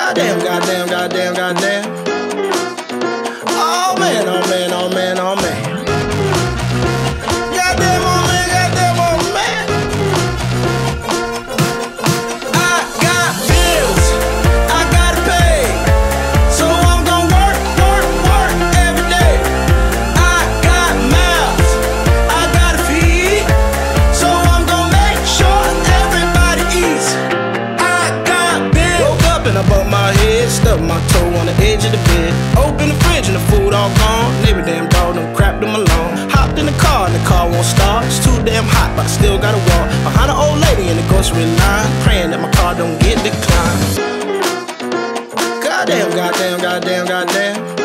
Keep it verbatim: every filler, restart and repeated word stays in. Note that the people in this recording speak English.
Goddamn, goddamn, goddamn, goddamn. Oh man, oh man, oh man, oh man. Goddamn, oh man, goddamn, oh man. I got bills, I gotta pay, so I'm gonna work, work, work every day. I got mouths, I gotta feed, so I'm gonna make sure everybody eats. I got bills. Woke up and I bumped my head, stubbed my toe on the edge of the bed. Open the fridge and the food all gone. Neighbor damn dog done crapped them alone. Hopped in the car and the car won't start. It's too damn hot, but I still gotta walk behind an old lady in the grocery line, praying that my car don't get declined. Goddamn, goddamn, goddamn, goddamn.